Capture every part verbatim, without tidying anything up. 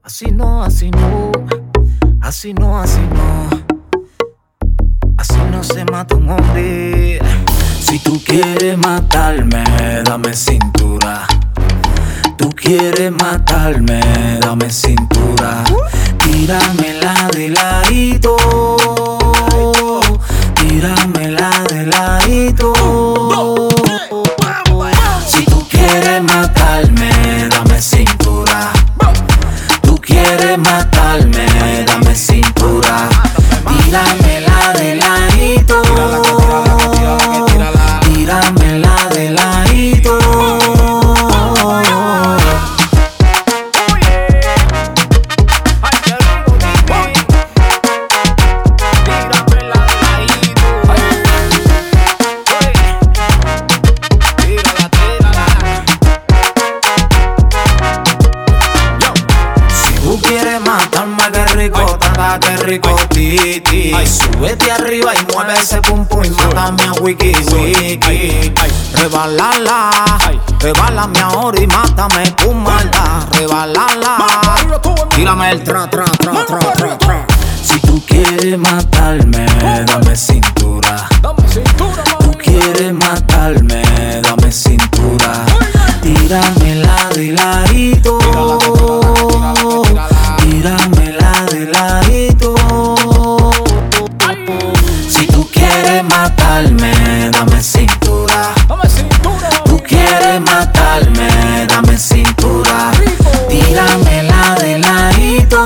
Así no, así no, así no, así no, así no se mata un hombre. Si tú quieres matarme, dame cintura. Tú quieres matarme, dame cintura. Tíramela de ladito, tíramela de ladito. Si tú quieres matarme, dame cintura. Tú quieres matarme, dame cintura. Tíramela de ladito, tíramela de ladito. Qué rico titi. Ay, súbete arriba y mueve ese pum pum y mátame a wiki wiki. Rebalala, rebálame ahora y mátame con maldad. Rebalala, tírame el tra tra tra tra tra tra. Si tú quieres matarme, dame cintura. Tú quieres matarme, dame cintura. Tíramela de ladito, tíramela de ladito. Si tú quieres matarme, dame cintura. Tú quieres matarme, dame cintura. Tíramela de ladito,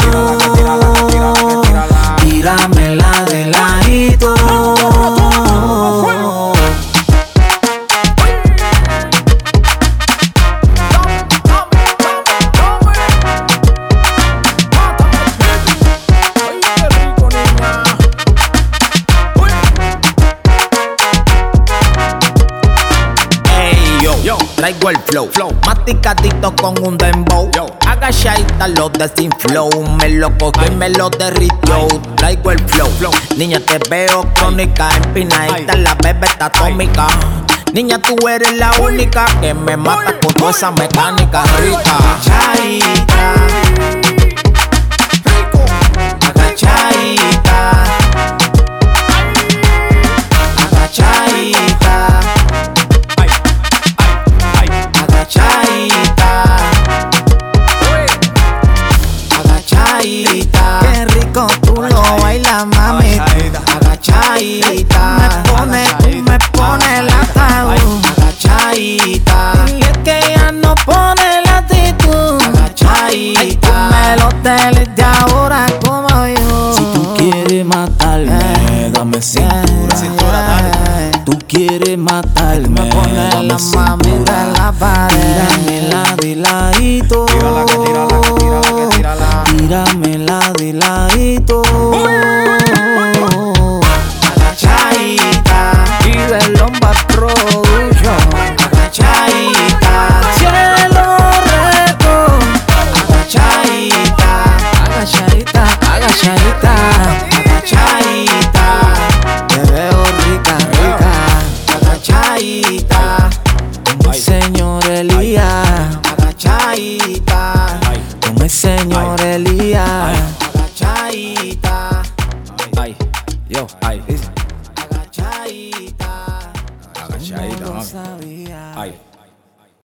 tíramela de ladito. Traigo el flow, flow, masticadito con un dembow. Agachadita lo desinflow, me lo cogió y me lo derritió. Traigo el flow, flow, niña te veo crónica, empinadita la bebé está atómica. Niña tú eres la única que me mata con toda esa mecánica rica. Agachadita, agachadita, agachadita. Agachadita, agachadita, qué rico tú lo bailas, mami. Agachadita, me pone, tú me pones el ataúd. Agachadita, y es que ella no pone la actitud. Agachadita, ay, tú me lo